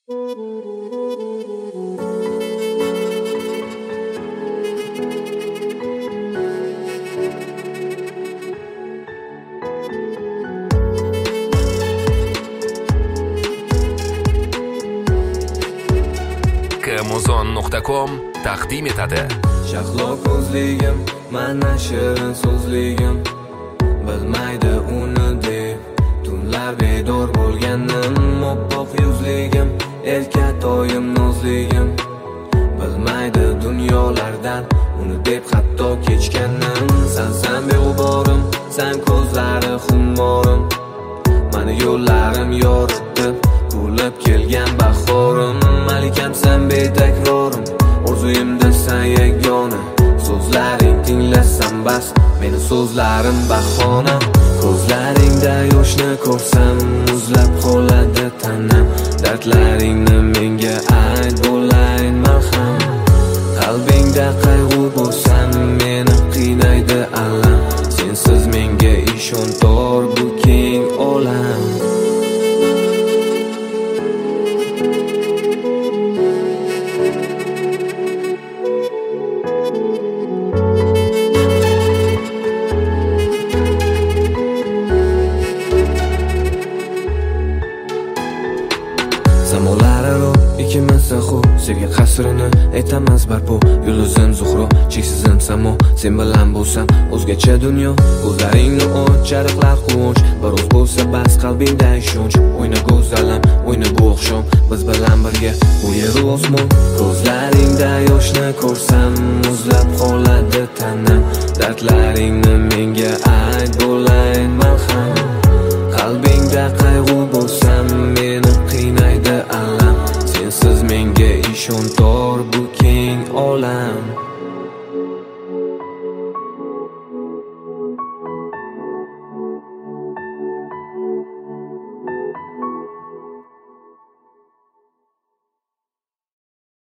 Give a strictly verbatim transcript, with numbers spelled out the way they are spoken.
Muzon nuqta com taqdim etadi. Shahlo ko'zligim, mana shirin so'zligim, bilmaydi uni deb tunlar bedor bo'lganim, oppoq yuzligim, erkatoyim nozligim, bilmaydi dunyolardan uni deb hatto kechganim. Sansan beg'uborim, san ko'zlari xummorim, mani yo'llarim yoritib bo'lib kelgan bahorim. Malikamsan betakrorim, orzuyimda san yagona, so'zlaring tinglasam bas, meni so'zlarim bahona. Ko'zlaringda yoshni ko'rsam muzlab qoladi tanam, dardlaringni menga ayt, bo'layin malham. Qalbingda qayg'u bo'lsam meni qiynaydi alam, sensiz menga ishon tor bu keng olam. Zamonlararo ikimiz saxo, sevgi qasrini aytamiz barpo. Yulduzim zuhro, cheksizim samo, sen bilan bo'lsam o'zgacha dunyo. Ko'zlaringni och, chariqlar quvonch, biroz bo'lsa bas qalbingda ishonch. O'yna go'zalim, o'yna bu oqshom, biz bilan birga bu yer osmon. Ko'zlaringda yoshni ko'rsam muzlab qoladi tanam, dardlaringni menga ayt, bo'layin malham. Qalbingda qayg'u bo'lsam meni qiynaydi alam, sensiz menga ishon tor bu keng olam.